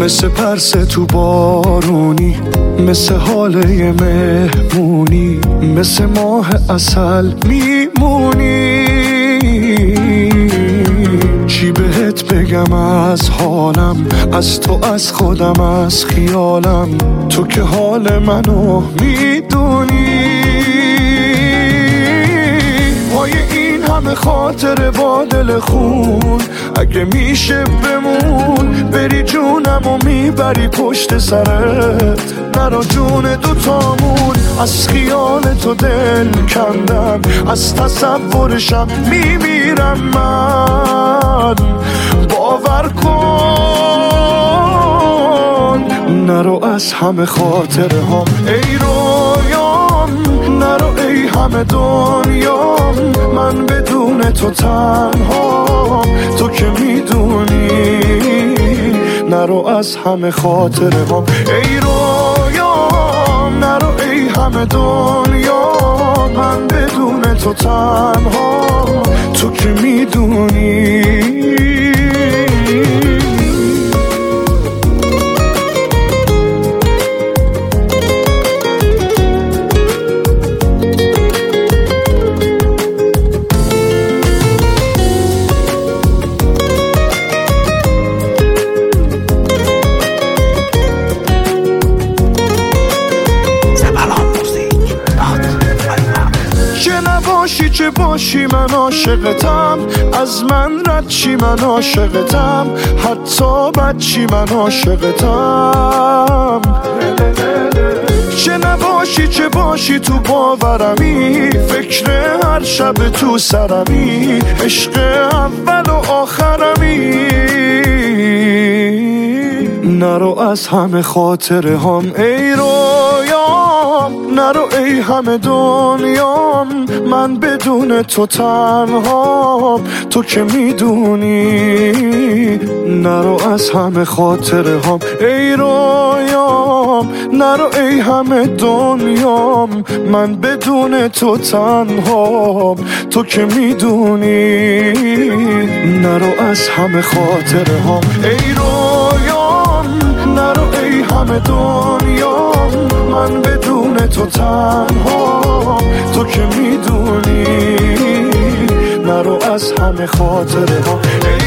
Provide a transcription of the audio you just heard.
مثل پرسه تو بارونی، مثل حاله مهمونی، مثل ماه عسل میمونی. چی بهت بگم از حالم، از تو، از خودم، از خیالم، تو که حال منو میدونی. پای این همه خاطر با دل خون، اگه میشه بمون، بری جونم و میبری پشت سرت، نرا جون دوتامون. از خیال تو دل کندم، از تصورشم میمیرم من. باور کن نرو از همه خاطره هم ای رویام، نرو ای همه دنیام، من بدون تو تنها، تو که میدونی. نرو از همه خاطره هم ای رویام، نرو ای همه دنیا، من بدون تو تنها، تو که میدونی. چه باشی من عاشقتم، از من رد چی من عاشقتم، حتی بد چی من عاشقتم. چه نباشی چه باشی تو باورمی، فکر هر شب تو سرمی، عشق اول و آخرمی. نرو از همه خاطره هم ای رویام، نرو ای همه دنیام، من بدون تو تنها، تو که میدونی. نرو از همه خاطره هم ای رویام، نرو ای همه دنیام، من بدون تو تنها، تو که میدونی. نرو از همه خاطره هم ای رویام، نرو ای همه دنیام، من بدون تو تنها، تو که میدونی. نرو از همه خاطره ها